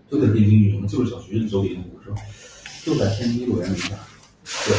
就在天津运营，就是小徐手里的股是吧？就在天津路园名下。对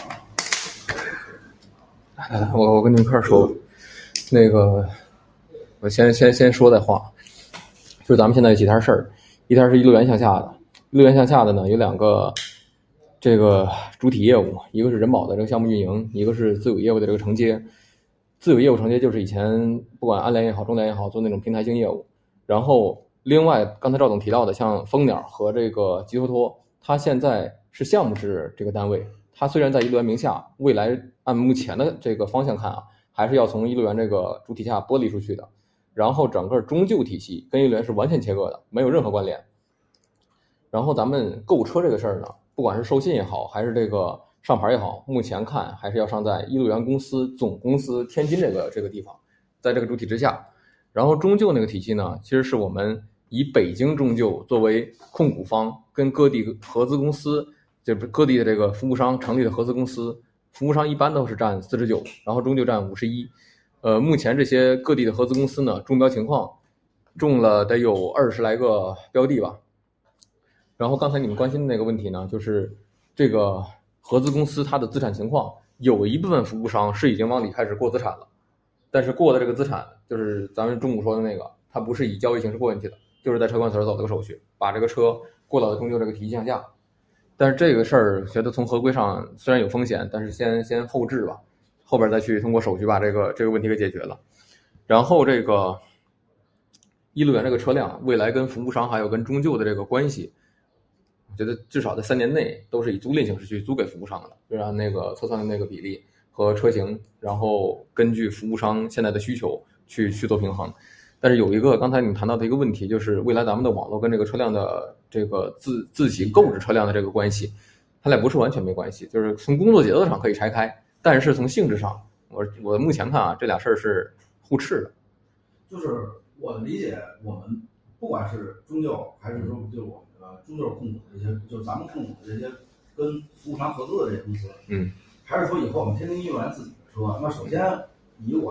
啊，我跟你们一块说，那个我先说在话，就是咱们现在有几摊事儿，一摊是一路园向下的，一路园向下的呢有两个这个主体业务，一个是人保的这个项目运营，一个是自有业务的这个承接。自有业务承接就是以前不管安联也好中联也好做那种平台性业务，然后另外刚才赵总提到的像蜂鸟和这个吉托托，它现在是项目制这个单位，它虽然在一路园名下，未来按目前的这个方向看啊，还是要从一路园这个主体下剥离出去的，然后整个中旧体系跟一路园是完全切割的，没有任何关联。然后咱们购车这个事儿呢，不管是授信也好，还是这个上牌也好，目前看还是要上在一路园公司总公司天津这个地方，在这个主体之下。然后中旧那个体系呢，其实是我们以北京中旧作为控股方，跟各地合资公司，就是各地的这个服务商成立的合资公司，服务商一般都是占49%，然后中旧占51%。目前这些各地的合资公司呢，中标情况中了得有20来个标的吧。然后刚才你们关心的那个问题呢，就是这个合资公司它的资产情况，有一部分服务商是已经往里开始过资产了，但是过的这个资产就是咱们中午说的那个，它不是以交易形式过进去的，就是在车管所走这个手续，把这个车过到中旧这个体系向下。但是这个事儿觉得从合规上虽然有风险，但是先后置吧，后边再去通过手续把这个问题给解决了。然后这个一路园这个车辆未来跟服务商还有跟中旧的这个关系，我觉得至少在3年内都是以租赁形式去租给服务商的，就让那个测算的那个比例和车型，然后根据服务商现在的需求去做平衡。但是有一个刚才你们谈到的一个问题，就是未来咱们的网络跟这个车辆的这个自己购置车辆的这个关系，它俩不是完全没关系，就是从工作节奏上可以拆开，但是从性质上，我目前看啊，这俩事儿是互斥的。 就是我的理解，我们不管是中旧还是说就我们中旧控股的这些，就咱们控股的这些跟服务商合作的这些公司， 嗯， 还是说以后我们天津一路园自己的车，那首先以我